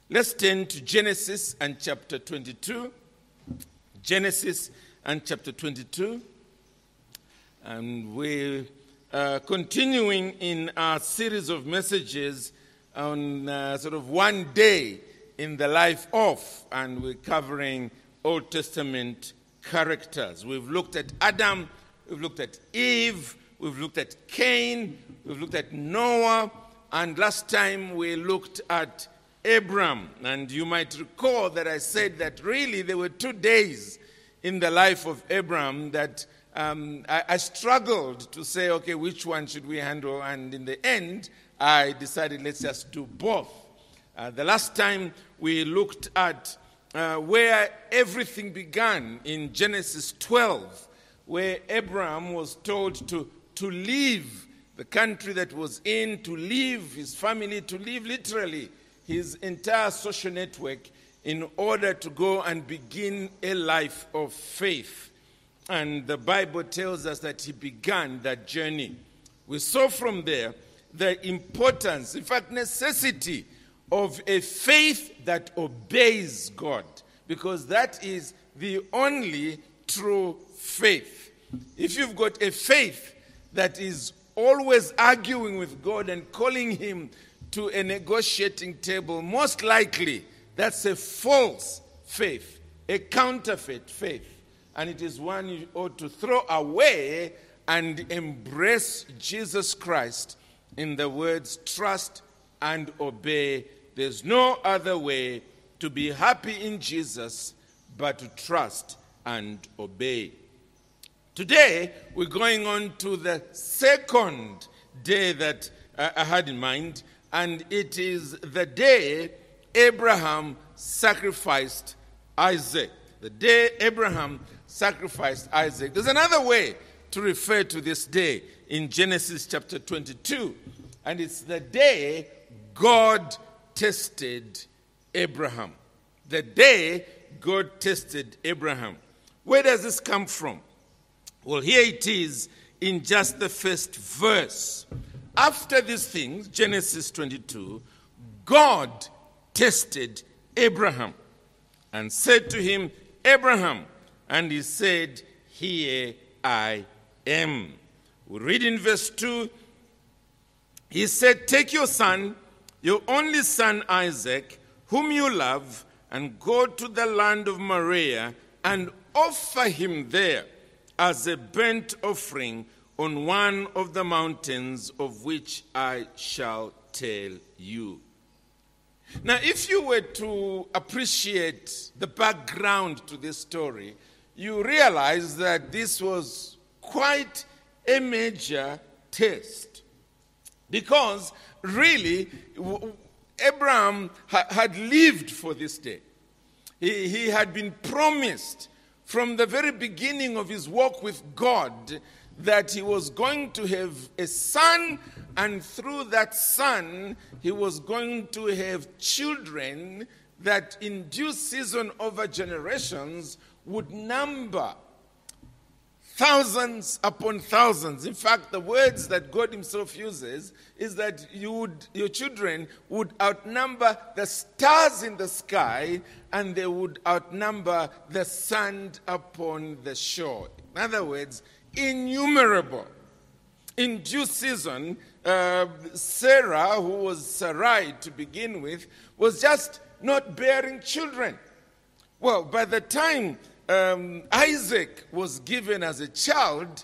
Let's turn to Genesis and chapter 22. Genesis and chapter 22. And we're continuing in our series of messages on sort of one day in the life of, and we're covering Old Testament characters. We've looked at Adam, we've looked at Eve, we've looked at Cain, we've looked at Noah, and last time we looked at Abram. And you might recall that I said that really there were 2 days in the life of Abram that I struggled to say, okay, which one should we handle? And in the end, I decided let's just do both. The last time we looked at where everything began in Genesis 12, where Abram was told to leave the country that was in, to leave his family, to leave literally his entire social network in order to go and begin a life of faith. And the Bible tells us that he began that journey. We saw from there the importance, in fact, necessity of a faith that obeys God, because that is the only true faith. If you've got a faith that is always arguing with God and calling him to a negotiating table, most likely that's a false faith, a counterfeit faith. And it is one you ought to throw away and embrace Jesus Christ in the words, trust and obey. There's no other way to be happy in Jesus but to trust and obey. Today, we're going on to the second day that I had in mind, and it is the day Abraham sacrificed Isaac. The day Abraham sacrificed Isaac. There's another way to refer to this day in Genesis chapter 22, and it's the day God tested Abraham. The day God tested Abraham. Where does this come from? Well, here it is in just the first verse. After these things, Genesis 22, God tested Abraham and said to him, Abraham, and he said, here I am. We read in verse 2, he said, take your son, your only son Isaac, whom you love, and go to the land of Moriah and offer him there as a burnt offering on one of the mountains of which I shall tell you. Now, if you were to appreciate the background to this story, you realize that this was quite a major test. Because really, Abraham had lived for this day. He had been promised from the very beginning of his walk with God that he was going to have a son, and through that son, he was going to have children that in due season over generations would number thousands upon thousands. In fact, the words that God himself uses is that your children would outnumber the stars in the sky, and they would outnumber the sand upon the shore. In other words, innumerable. In due season, Sarah, who was Sarai to begin with, was just not bearing children. Well, by the time Isaac was given as a child,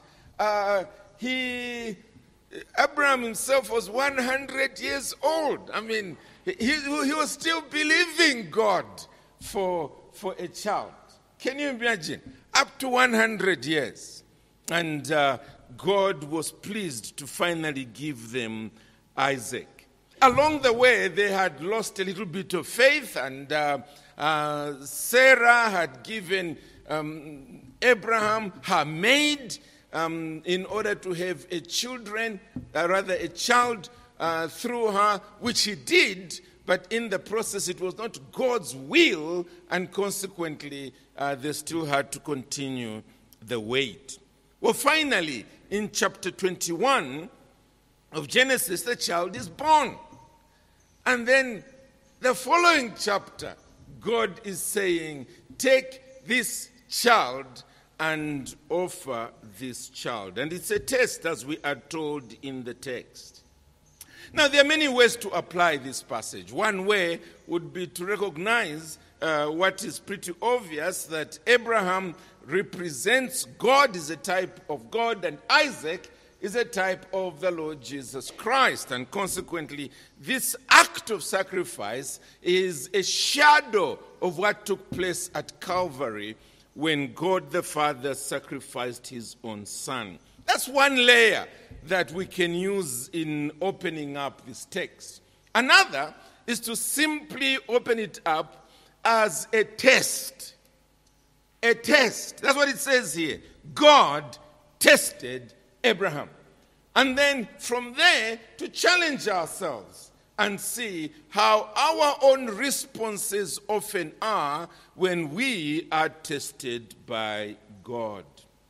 Abraham himself was 100 years old. I mean, he was still believing God for a child. Can you imagine? Up to 100 years. And God was pleased to finally give them Isaac. Along the way, they had lost a little bit of faith, and Sarah had given Abraham her maid in order to have a child through her, which he did, but in the process it was not God's will, and consequently they still had to continue the wait. Well, finally, in chapter 21 of Genesis, the child is born. And then the following chapter, God is saying, take this child and offer this child. And it's a test, as we are told in the text. Now, there are many ways to apply this passage. One way would be to recognize what is pretty obvious, that Abraham represents God, is a type of God, and Isaac is a type of the Lord Jesus Christ. And consequently, this act of sacrifice is a shadow of what took place at Calvary when God the Father sacrificed his own son. That's one layer that we can use in opening up this text. Another is to simply open it up as a test. A test. That's what it says here. God tested Abraham. And then from there to challenge ourselves and see how our own responses often are when we are tested by God.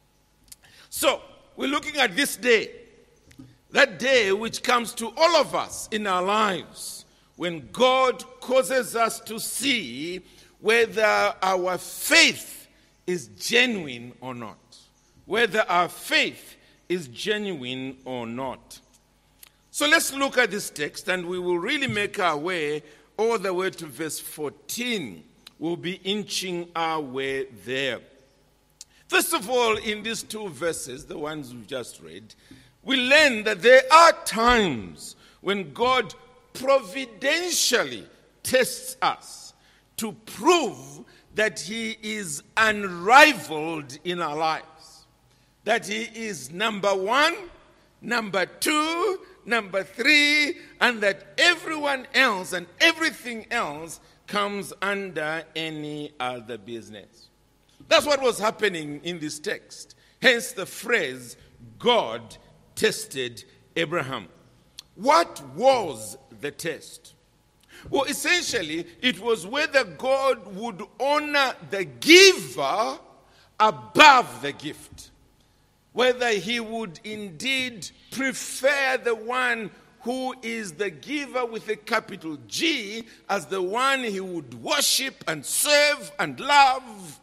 So, we're looking at this day, that day which comes to all of us in our lives, when God causes us to see whether our faith is genuine or not. Whether our faith is genuine or not. So let's look at this text, and we will really make our way all the way to verse 14. We'll be inching our way there. First of all, in these two verses, the ones we've just read, we learn that there are times when God providentially tests us to prove that he is unrivaled in our lives. That he is number one, number two, number three, and that everyone else and everything else comes under any other business. That's what was happening in this text. Hence the phrase, God tested Abraham. What was the test? Well, essentially, it was whether God would honor the giver above the gift. Whether he would indeed prefer the one who is the giver with a capital G as the one he would worship and serve and love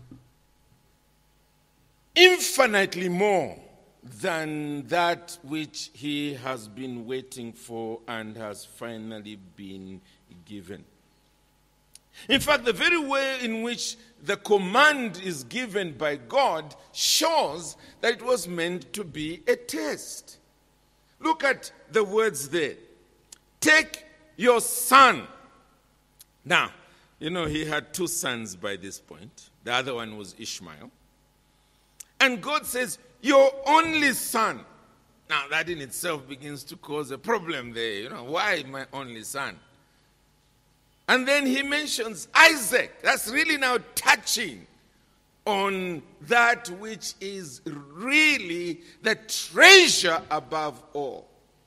infinitely more than that which he has been waiting for and has finally been given. In fact, the very way in which the command is given by God shows that it was meant to be a test. Look at the words there. Take your son. Now, he had two sons by this point. The other one was Ishmael. And God says, your only son. Now, that in itself begins to cause a problem there. Why my only son? And then he mentions Isaac. That's really now touching on that which is really the treasure above all.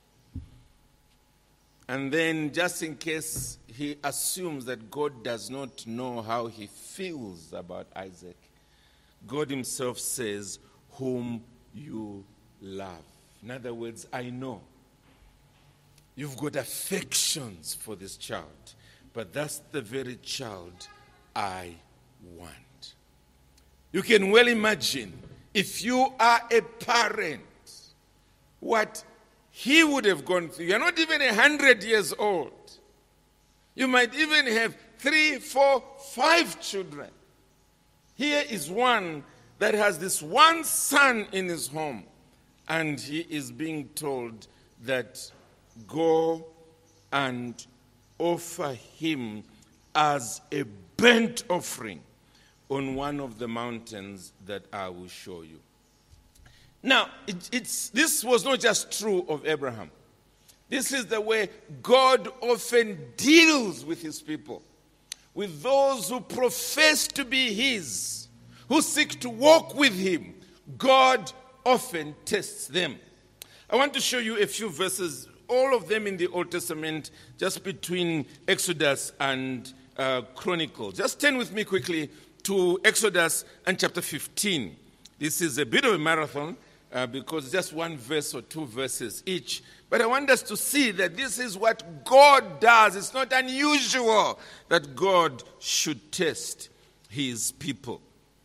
And then, just in case he assumes that God does not know how he feels about Isaac, God himself says, whom you love. In other words, I know you've got affections for this child, but that's the very child I want. You can well imagine, if you are a parent, what he would have gone through. You're not even 100 years old. You might even have 3, 4, 5 children. Here is one that has this one son in his home, and he is being told that go and offer him as a burnt offering on one of the mountains that I will show you. Now, this was not just true of Abraham. This is the way God often deals with his people, with those who profess to be his, who seek to walk with him. God often tests them. I want to show you a few verses, all of them in the Old Testament, just between Exodus and Chronicles. Just turn with me quickly to Exodus and chapter 15. This is a bit of a marathon, because just one verse or two verses each. But I want us to see that this is what God does. It's not unusual that God should test his people.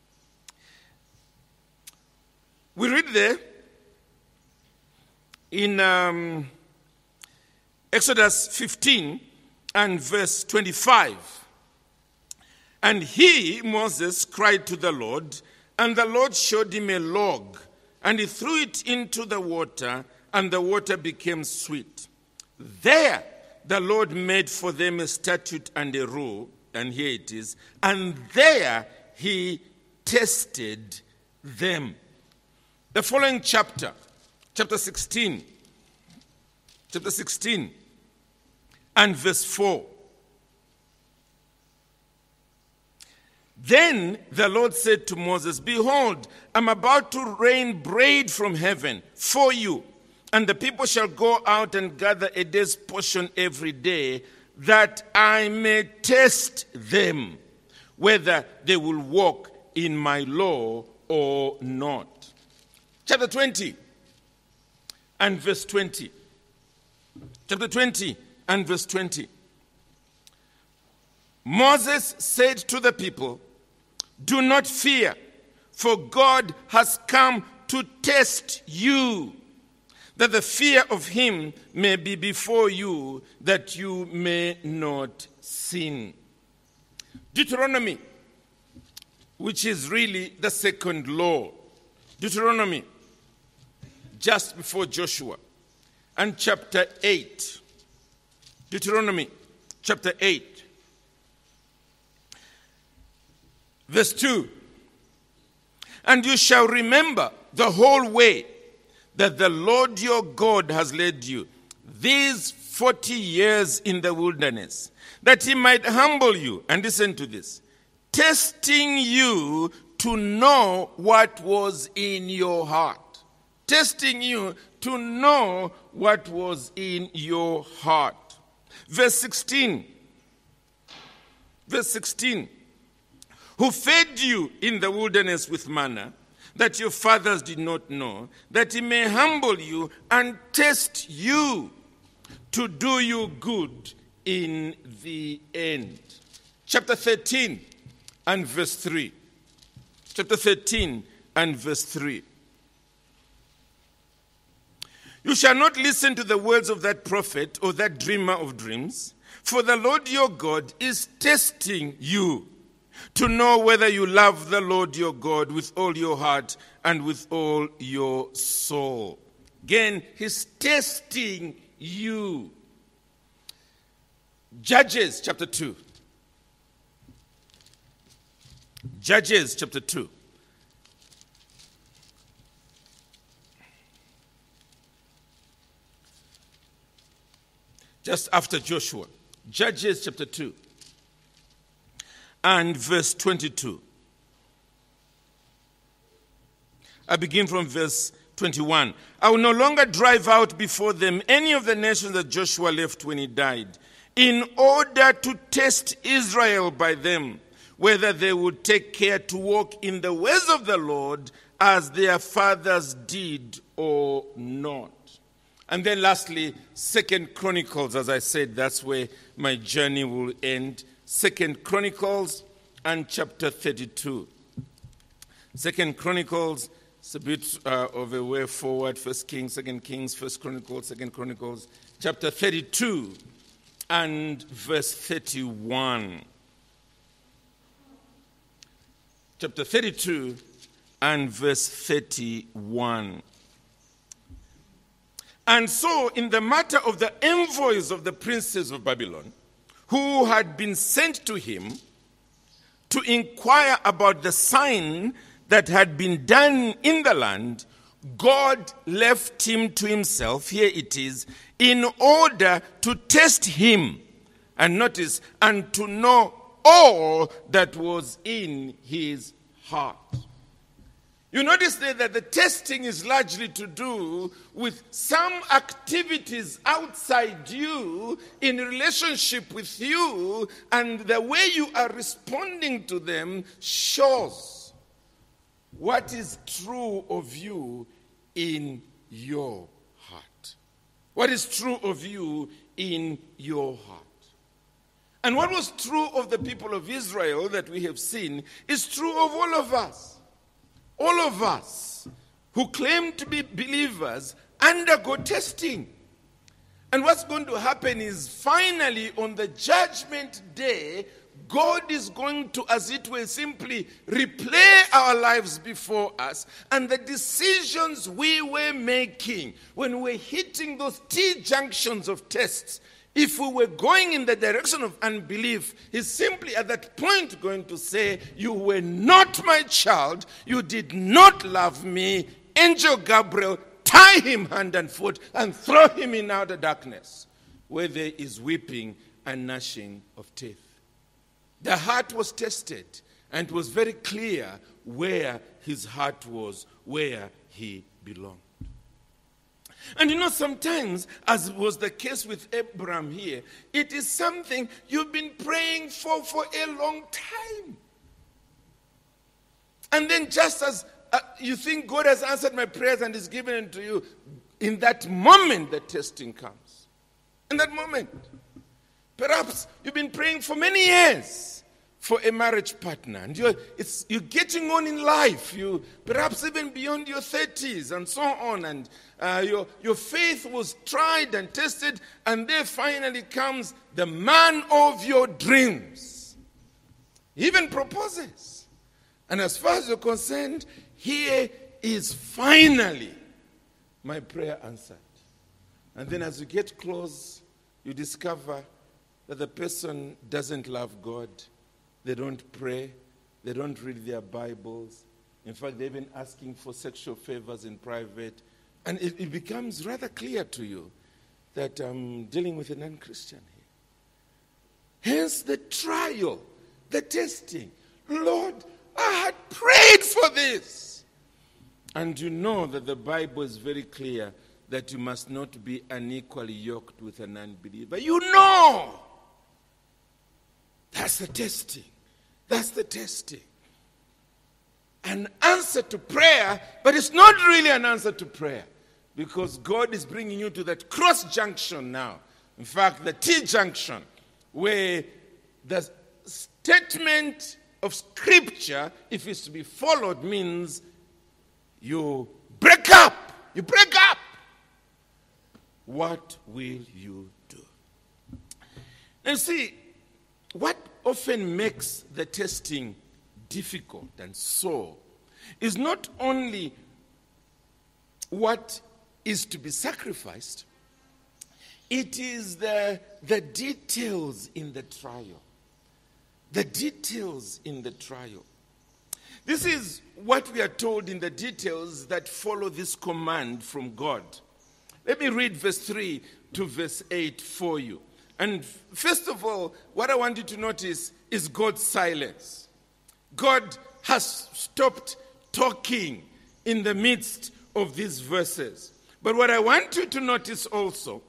We read there in Exodus 15 and verse 25. And he, Moses, cried to the Lord, and the Lord showed him a log, and he threw it into the water, and the water became sweet. There the Lord made for them a statute and a rule, and here it is, and there he tested them. The following chapter 16, and verse 4. Then the Lord said to Moses, behold, I'm about to rain bread from heaven for you, and the people shall go out and gather a day's portion every day, that I may test them, whether they will walk in my law or not. Chapter 20 and verse 20. Chapter 20 and verse 20. Moses said to the people, do not fear, for God has come to test you, that the fear of him may be before you, that you may not sin. Deuteronomy, which is really the second law. Deuteronomy, just before Joshua, and chapter 8. Deuteronomy, chapter 8. Verse 2. And you shall remember the whole way that the Lord your God has led you these 40 years in the wilderness, that he might humble you, and listen to this, testing you to know what was in your heart. Testing you to know what was in your heart. Verse 16. Verse 16. Who fed you in the wilderness with manna, that your fathers did not know, that he may humble you and test you to do you good in the end. Chapter 13 and verse 3. Chapter 13 and verse 3. You shall not listen to the words of that prophet or that dreamer of dreams, for the Lord your God is testing you to know whether you love the Lord your God with all your heart and with all your soul. Again, he's testing you. Judges chapter 2. Judges chapter 2. Just after Joshua. Judges chapter 2 and verse 22. I begin from verse 21. I will no longer drive out before them any of the nations that Joshua left when he died, in order to test Israel by them, whether they would take care to walk in the ways of the Lord as their fathers did or not. And then lastly, 2 Chronicles, as I said, that's where my journey will end. 2 Chronicles and chapter 32. 2 Chronicles, it's a bit of a way forward. 1 Kings, 2 Kings, 1 Chronicles, 2 Chronicles, chapter 32 and verse 31. Chapter 32 and verse 31. And so, in the matter of the envoys of the princes of Babylon, who had been sent to him to inquire about the sign that had been done in the land, God left him to himself, here it is, in order to test him, and notice, and to know all that was in his heart. You notice there that the testing is largely to do with some activities outside you in relationship with you, and the way you are responding to them shows what is true of you in your heart. What is true of you in your heart. And what was true of the people of Israel that we have seen is true of all of us. All of us who claim to be believers undergo testing. And what's going to happen is finally on the judgment day, God is going to, as it were, simply replay our lives before us, and the decisions we were making when we were hitting those T-junctions of tests, if we were going in the direction of unbelief, He's simply at that point going to say, you were not my child, you did not love me, Angel Gabriel, tie him hand and foot and throw him in outer darkness, where there is weeping and gnashing of teeth. The heart was tested, and it was very clear where his heart was, where he belonged. And you know, sometimes, as was the case with Abraham here, it is something you've been praying for a long time. And then just as you think God has answered my prayers and is given it to you, in that moment the testing comes. In that moment. Perhaps you've been praying for many years for a marriage partner, and you're getting on in life, you perhaps even beyond your 30s and so on, and your faith was tried and tested, and there finally comes the man of your dreams. He even proposes. And as far as you're concerned, here is finally my prayer answered. And then as you get close, you discover that the person doesn't love God. They don't pray. They don't read their Bibles. In fact, they're even asking for sexual favors in private. And it becomes rather clear to you that I'm dealing with a non-Christian here. Hence the trial, the testing. Lord, I had prayed for this. And you know that the Bible is very clear that you must not be unequally yoked with an unbeliever. You know. That's the testing. That's the testing. An answer to prayer, but it's not really an answer to prayer, because God is bringing you to that cross junction now. In fact, the T-junction, where the statement of Scripture, if it's to be followed, means you break up. You break up. What will you do? And see, what often makes the testing difficult and sore is not only what is to be sacrificed, it is the details in the trial. The details in the trial. This is what we are told in the details that follow this command from God. Let me read verse 3 to verse 8 for you. And first of all, what I want you to notice is God's silence. God has stopped talking in the midst of these verses. But what I want you to notice also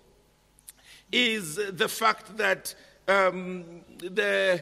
is the fact that the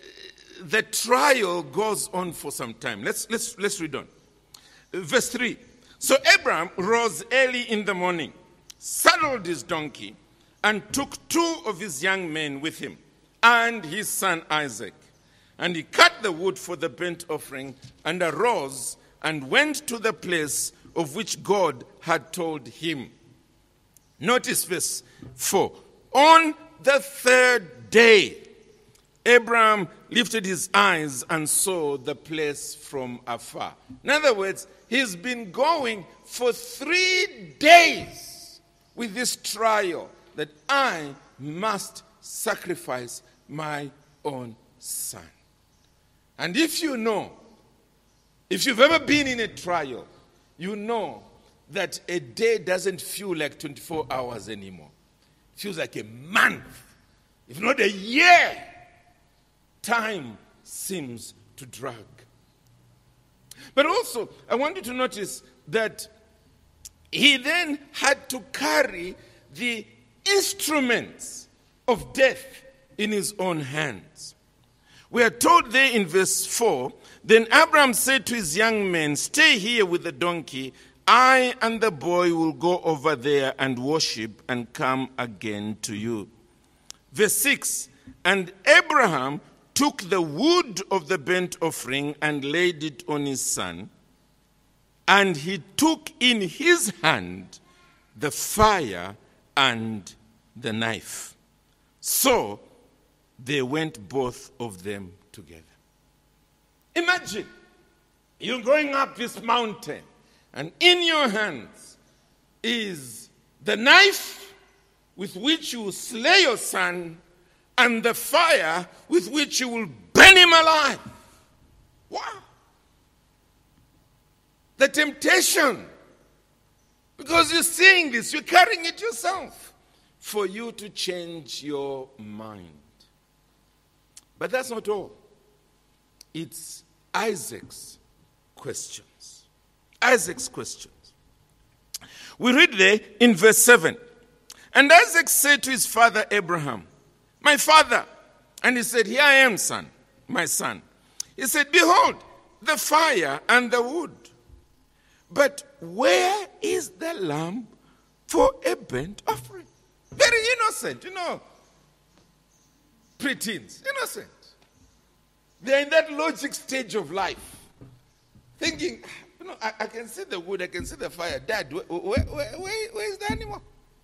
trial goes on for some time. Let's read on. Verse 3. So Abraham rose early in the morning, saddled his donkey, and took 2 of his young men with him, and his son Isaac. And he cut the wood for the burnt offering, and arose and went to the place of which God had told him. Notice verse 4. On the 3rd day, Abraham lifted his eyes and saw the place from afar. In other words, he's been going for 3 days with this trial, that I must sacrifice my own son. And if you know, if you've ever been in a trial, you know that a day doesn't feel like 24 hours anymore. It feels like a month, if not a year. Time seems to drag. But also, I want you to notice that he then had to carry the instruments of death in his own hands. We are told there in verse 4, then Abraham said to his young men, stay here with the donkey, I and the boy will go over there and worship and come again to you. Verse 6, and Abraham took the wood of the burnt offering and laid it on his son, and he took in his hand the fire and the knife. So they went both of them together. Imagine you're going up this mountain, and in your hands is the knife with which you will slay your son and the fire with which you will burn him alive. Wow. The temptation, because you're seeing this, you're carrying it yourself, for you to change your mind. But that's not all. It's Isaac's questions. Isaac's questions. We read there in verse 7. And Isaac said to his father Abraham, my father. And he said, here I am, son, my son. He said, behold, the fire and the wood. But where is the lamb for a burnt offering? Very innocent, preteens, innocent. They're in that logic stage of life, thinking, I can see the wood, I can see the fire. Dad, where is the animal?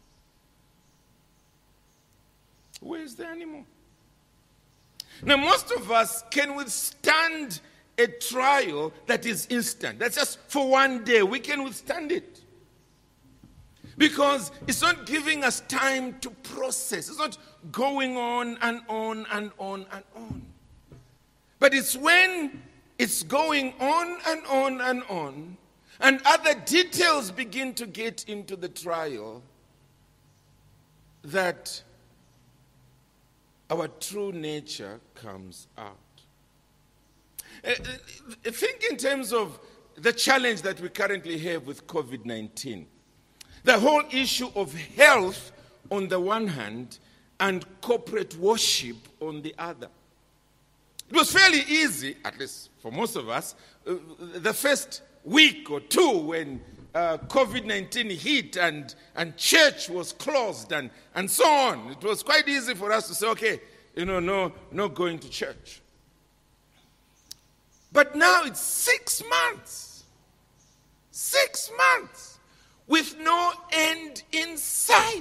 Where is the animal? Now, most of us can withstand a trial that is instant. That's just for one day. We can withstand it. Because it's not giving us time to process. It's not going on and on and on and on. But it's when it's going on and on and on, and other details begin to get into the trial, that our true nature comes out. Think in terms of the challenge that we currently have with COVID-19. The whole issue of health on the one hand and corporate worship on the other. It was fairly easy, at least for most of us, the first week or two when COVID-19 hit and church was closed and so on. It was quite easy for us to say, okay, no going to church. But now it's 6 months. 6 months with no end in sight.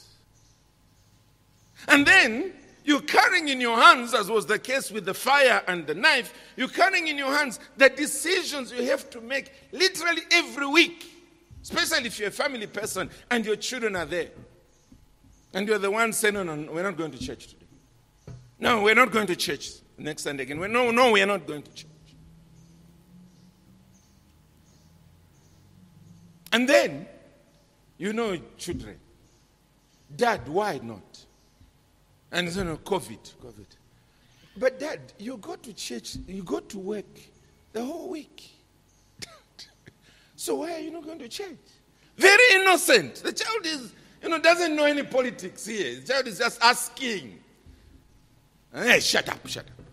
And then you're carrying in your hands, as was the case with the fire and the knife, you're carrying in your hands the decisions you have to make literally every week. Especially if you're a family person and your children are there. And you're the one saying, no, we're not going to church today. No, we're not going to church next Sunday again. No, we are not going to church. And then, children, Dad, why not? And they say, no, COVID. But Dad, you go to church, you go to work the whole week. So why are you not going to church? Very innocent. The child is, doesn't know any politics here. The child is just asking. Hey, shut up.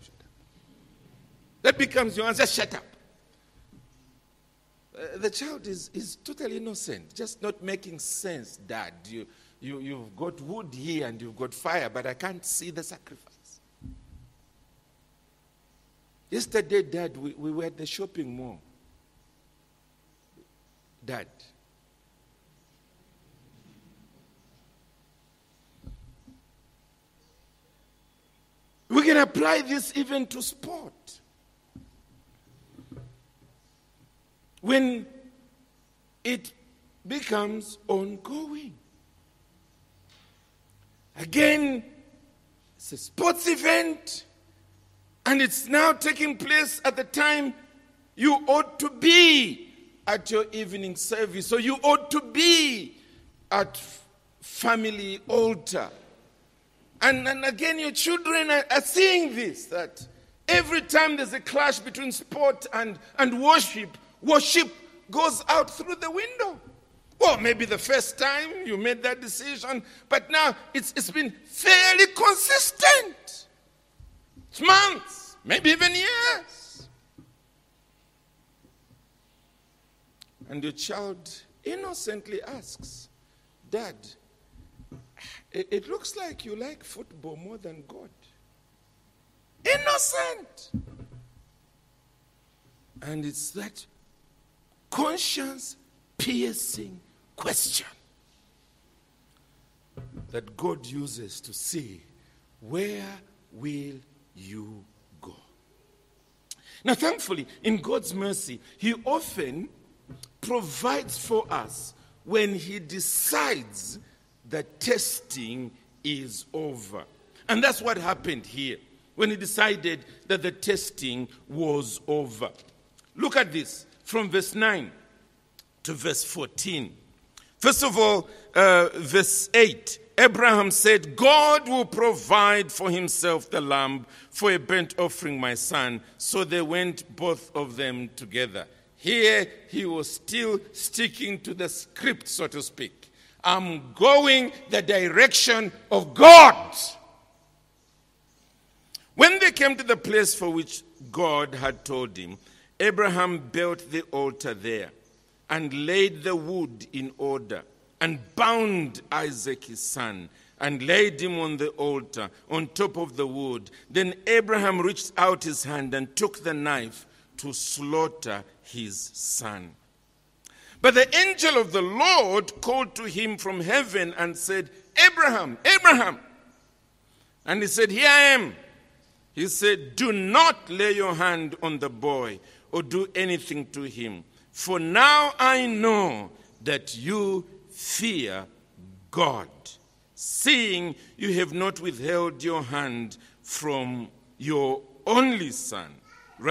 That becomes your answer, shut up. The child is totally innocent, just not making sense, Dad. You've got wood here and you've got fire, but I can't see the sacrifice. Yesterday, Dad, we were at the shopping mall. Dad. We can apply this even to sport. When it becomes ongoing. Again, it's a sports event, and it's now taking place at the time you ought to be at your evening service, so you ought to be at family altar. And again, your children are seeing this, that every time there's a clash between sport and worship goes out through the window. Well, maybe the first time you made that decision, but now it's been fairly consistent. It's months, maybe even years. and your child innocently asks, Dad, it looks like you like football more than God. Innocent! And it's that conscience-piercing question that God uses to see, where will you go? Now, thankfully, in God's mercy, He often provides for us when He decides that testing is over. And that's what happened here, when He decided that the testing was over. Look at this, from verse 9 to verse 14. First of all, verse 8. Abraham said, God will provide for himself the lamb for a burnt offering, my son. So they went, both of them, together. Here he was still sticking to the script, so to speak. I'm going the direction of God. When they came to the place for which God had told him, Abraham built the altar there and laid the wood in order, and bound Isaac his son, and laid him on the altar, on top of the wood. Then Abraham reached out his hand and took the knife to slaughter his son. But the angel of the Lord called to him from heaven and said, Abraham, Abraham. And he said, Here I am. He said, Do not lay your hand on the boy or do anything to him. For now I know that you fear God, seeing you have not withheld your hand from your only son. You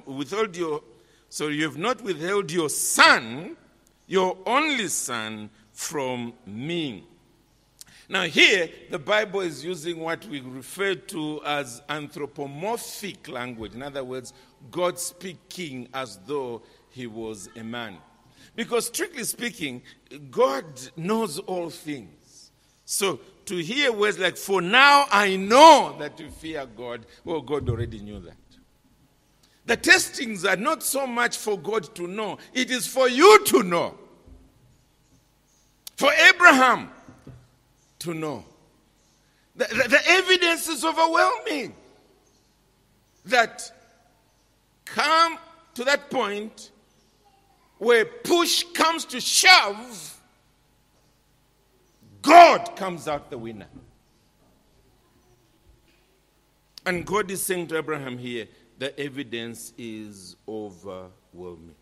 have not withheld your son, your only son, from me. Now here, the Bible is using what we refer to as anthropomorphic language. In other words, God speaking as though he was a man. Because strictly speaking, God knows all things. So to hear words like, for now I know that you fear God, well, God already knew that. The testings are not so much for God to know. It is for you to know. For Abraham to know. The evidence is overwhelming. That come to that point where push comes to shove, God comes out the winner. And God is saying to Abraham here, the evidence is overwhelming.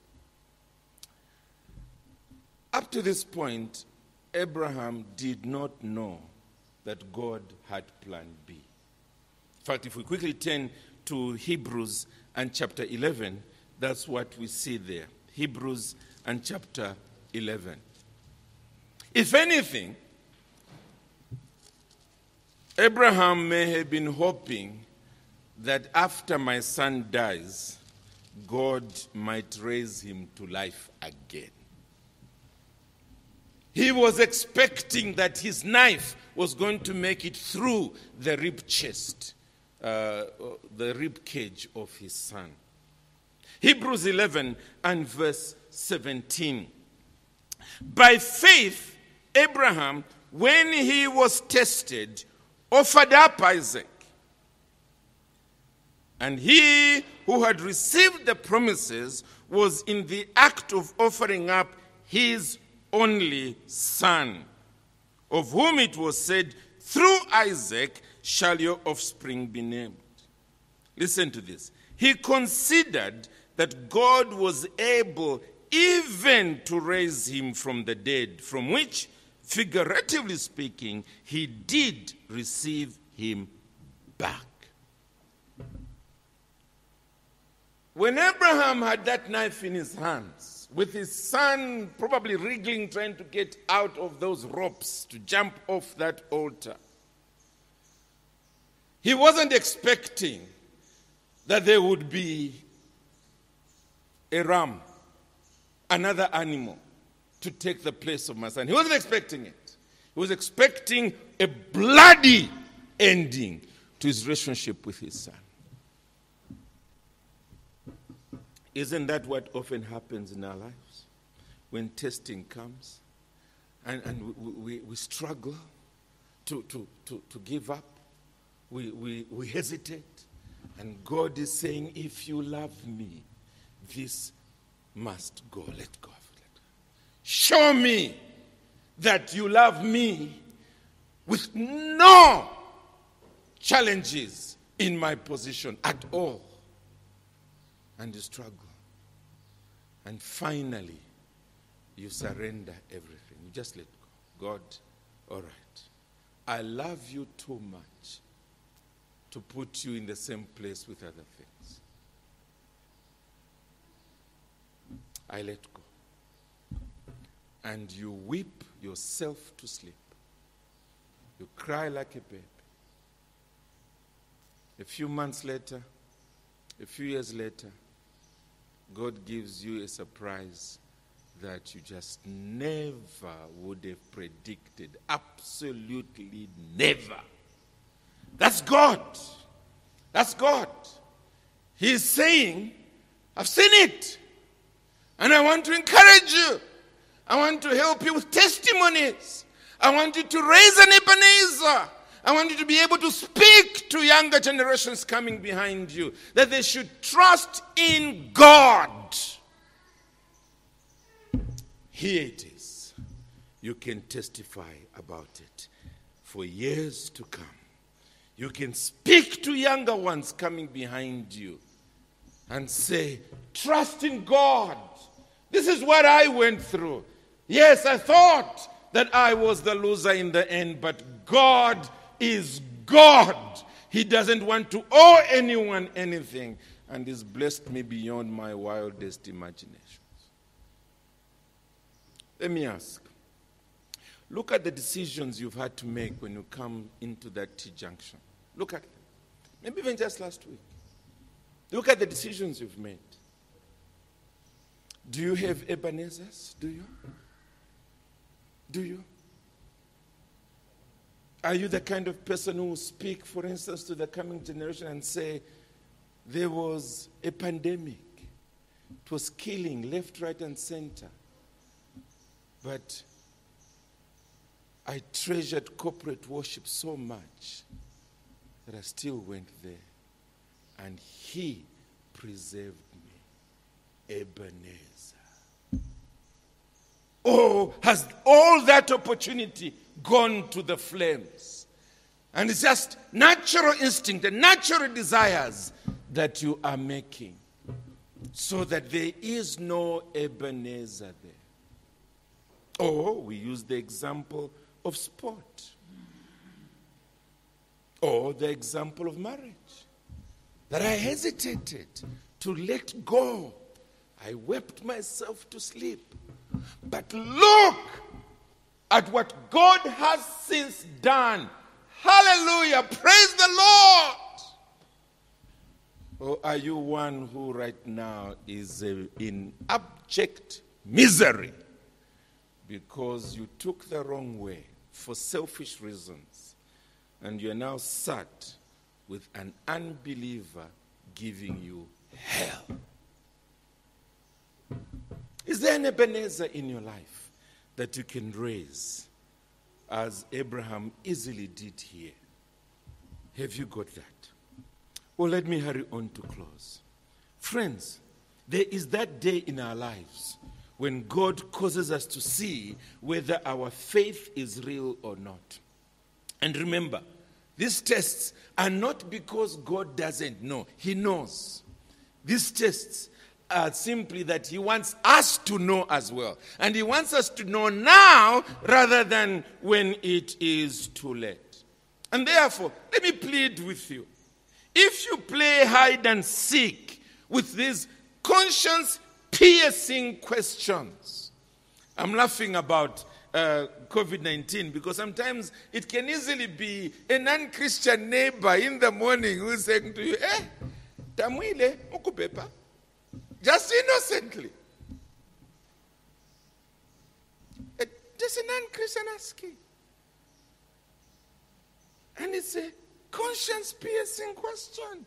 Up to this point, Abraham did not know that God had plan B. In fact, if we quickly turn to Hebrews and chapter 11, that's what we see there. Hebrews and chapter 11. If anything, Abraham may have been hoping that after my son dies, God might raise him to life again. He was expecting that his knife was going to make it through the rib chest, the rib cage of his son. Hebrews 11 and verse 17. By faith, Abraham, when he was tested, offered up Isaac. And he who had received the promises was in the act of offering up his only son, of whom it was said, through Isaac shall your offspring be named. Listen to this. He considered that God was able even to raise him from the dead, from which, figuratively speaking, he did receive him back. When Abraham had that knife in his hands, with his son probably wriggling, trying to get out of those ropes to jump off that altar, he wasn't expecting that there would be a ram, another animal, to take the place of my son. He wasn't expecting it. He was expecting a bloody ending to his relationship with his son. Isn't that what often happens in our lives? when testing comes and we struggle to give up. We hesitate. And God is saying, if you love me, this must go. Let go of it. Show me that you love me with no challenges in my position at all. And you struggle. And finally, you surrender everything. You just let go. God, all right. I love you too much to put you in the same place with other things. I let go. And you weep yourself to sleep. You cry like a baby. A few months later, a few years later, God gives you a surprise that you just never would have predicted. Absolutely never. That's God. That's God. He's saying, I've seen it. And I want to encourage you. I want to help you with testimonies. I want you to raise an Ebenezer. I want you to be able to speak to younger generations coming behind you that they should trust in God. Here it is. You can testify about it for years to come. You can speak to younger ones coming behind you and say, trust in God. This is what I went through. Yes, I thought that I was the loser in the end, but God is God. He doesn't want to owe anyone anything, and He's blessed me beyond my wildest imaginations. Let me ask. Look at the decisions you've had to make when you come into that T-junction. Look at them. Maybe even just last week. Look at the decisions you've made. Do you have Ebenezers? Do you? Do you? Are you the kind of person who will speak, for instance, to the coming generation and say, there was a pandemic. It was killing left, right, and center. But I treasured corporate worship so much that I still went there. And He preserved me. Ebenezer. Oh, has all that opportunity gone to the flames? And it's just natural instinct and natural desires that you are making, so that there is no Ebenezer there. Or we use the example of sport. Or the example of marriage. That I hesitated to let go. I wept myself to sleep. But look at what God has since done. Hallelujah. Praise the Lord. Or are you one who right now is in abject misery because you took the wrong way for selfish reasons, and you are now sat with an unbeliever giving you hell? Is there an Ebenezer in your life that you can raise, as Abraham easily did here? Have you got that? Well, let me hurry on to close. Friends, there is that day in our lives when God causes us to see whether our faith is real or not. And remember, these tests are not because God doesn't know. He knows. These tests are simply that He wants us to know as well. And He wants us to know now rather than when it is too late. And therefore, let me plead with you. If you play hide and seek with these conscience-piercing questions, I'm laughing about COVID-19 because sometimes it can easily be a non-Christian neighbor in the morning who's saying to you, Tamwile, ukupepa, just innocently. Just a non-Christian asking. And it's a conscience-piercing question.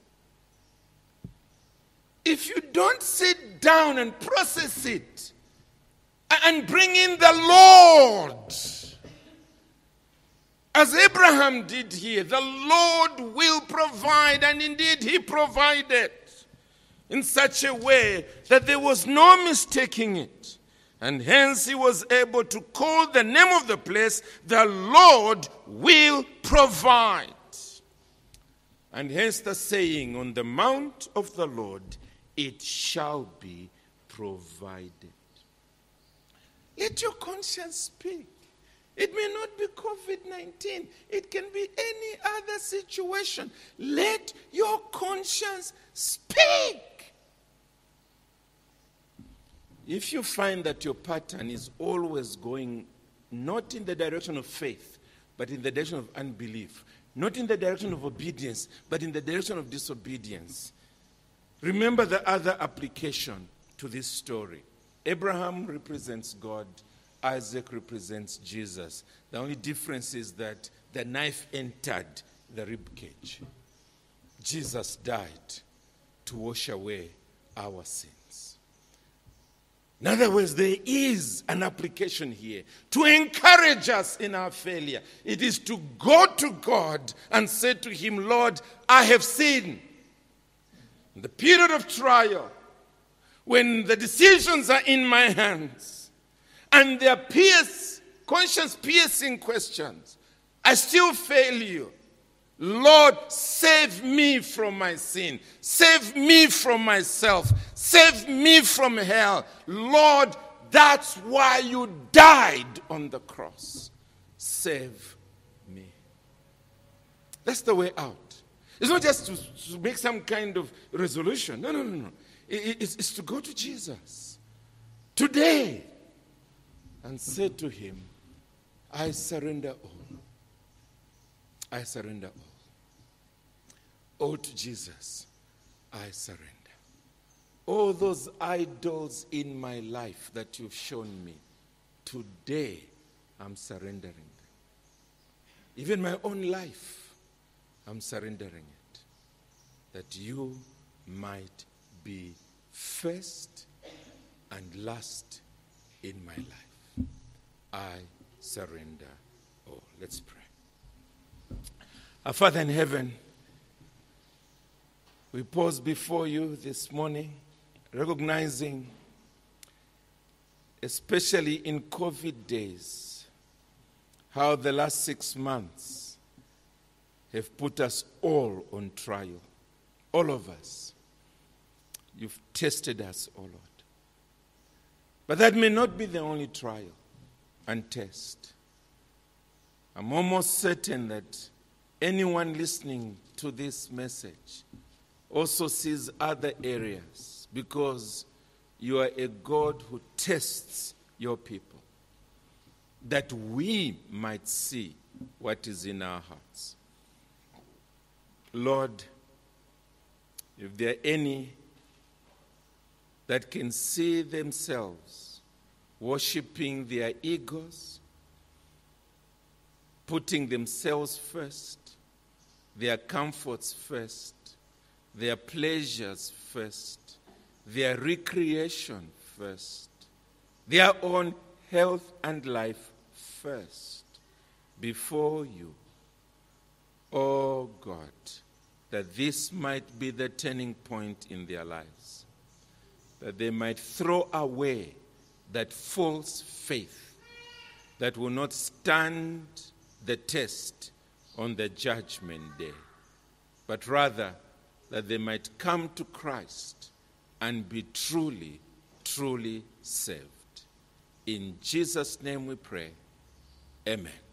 If you don't sit down and process it and bring in the Lord. As Abraham did here, the Lord will provide, and indeed he provided in such a way that there was no mistaking it. And hence he was able to call the name of the place, the Lord will provide. And hence the saying, on the mount of the Lord, it shall be provided. Let your conscience speak. It may not be COVID-19. It can be any other situation. Let your conscience speak. If you find that your pattern is always going not in the direction of faith, but in the direction of unbelief, not in the direction of obedience, but in the direction of disobedience, remember the other application to this story. Abraham represents God. Isaac represents Jesus. The only difference is that the knife entered the ribcage. Jesus died to wash away our sins. In other words, there is an application here to encourage us in our failure. It is to go to God and say to him, Lord, I have sinned. In the period of trial, when the decisions are in my hands, and they are conscience-piercing questions, I still fail you. Lord, save me from my sin. Save me from myself. Save me from hell. Lord, that's why you died on the cross. Save me. That's the way out. It's not just to make some kind of resolution. No. It's to go to Jesus today and say to him, I surrender all. I surrender all. Oh, to Jesus, I surrender. All those idols in my life that you've shown me, today I'm surrendering them. Even my own life, I'm surrendering it. That you might be first and last in my life. I surrender all. Let's pray. Our Father in heaven, we pause before you this morning, recognizing, especially in COVID days, how the last 6 months have put us all on trial. All of us. You've tested us, oh Lord. But that may not be the only trial and test. I'm almost certain that anyone listening to this message also sees other areas, because you are a God who tests your people, that we might see what is in our hearts. Lord, if there are any that can see themselves worshiping their egos, putting themselves first, their comforts first, their pleasures first, their recreation first, their own health and life first, before you, oh God, that this might be the turning point in their lives, that they might throw away that false faith that will not stand the test on the judgment day, but rather that they might come to Christ and be truly, truly saved. In Jesus' name we pray. Amen.